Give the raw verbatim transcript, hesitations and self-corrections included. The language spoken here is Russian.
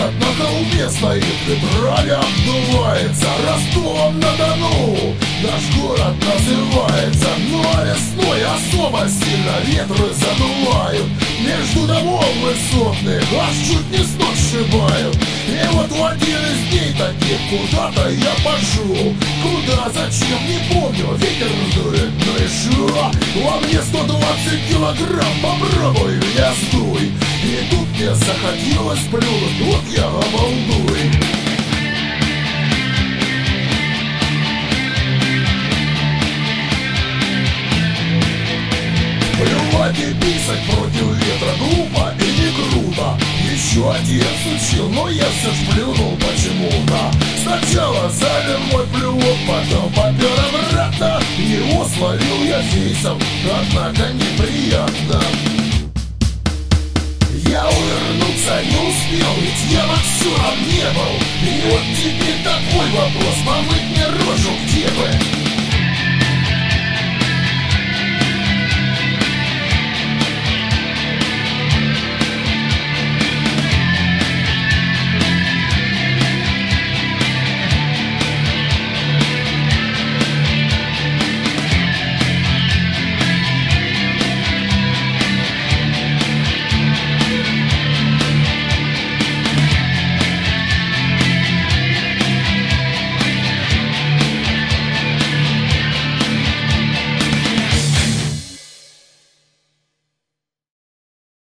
город на холме стоит, ветрами обдувается. Ростов-на-Дону наш город называется. Но весной особо сильно ветры задувают. Между домов высотных аж чуть не с ног сшибают. И вот в один из дней таких куда-то я пошел. Куда, зачем, не помню, ветер дует, ну и шо? Во мне сто двадцать килограмм, попробуй меня сдуй. И тут мне захотелось плюнуть, вот я обалдуй. Плевать и писать против ветра глупо и не круто. Еще отец учил, но я все ж плюнул почему-то. Сначала замер мой плювок, потом попер обратно. Его словил я фейсом, однако неприятно. Я увернуться не успел, ведь я боксером не был. И вот теперь такой вопрос: помыть мне рожу где бы?